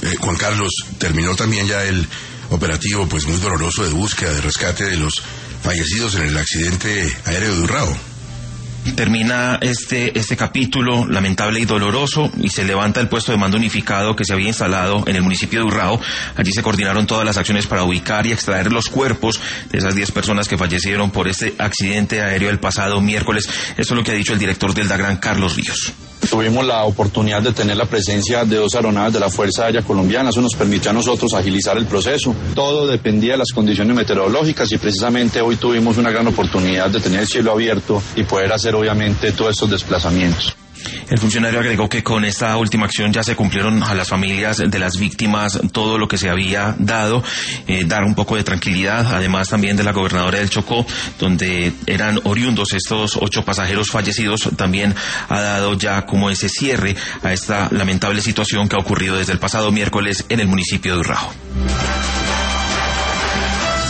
Juan Carlos, terminó también ya el operativo pues muy doloroso de búsqueda, de rescate de los fallecidos en el accidente aéreo de Urrao. Termina este capítulo lamentable y doloroso y se levanta el puesto de mando unificado que se había instalado en el municipio de Urrao. Allí se coordinaron todas las acciones para ubicar y extraer los cuerpos de esas 10 personas que fallecieron por este accidente aéreo el pasado miércoles. Esto es lo que ha dicho el director del DAGRAN, Carlos Ríos. Tuvimos la oportunidad de tener la presencia de 2 aeronaves de la Fuerza Aérea Colombiana. Eso nos permitió a nosotros agilizar el proceso. Todo dependía de las condiciones meteorológicas y precisamente hoy tuvimos una gran oportunidad de tener el cielo abierto y poder hacer obviamente todos estos desplazamientos. El funcionario agregó que con esta última acción ya se cumplieron a las familias de las víctimas todo lo que se había dado, dar un poco de tranquilidad, además también de la gobernadora del Chocó, donde eran oriundos estos 8 pasajeros fallecidos, también ha dado ya como ese cierre a esta lamentable situación que ha ocurrido desde el pasado miércoles en el municipio de Urrao.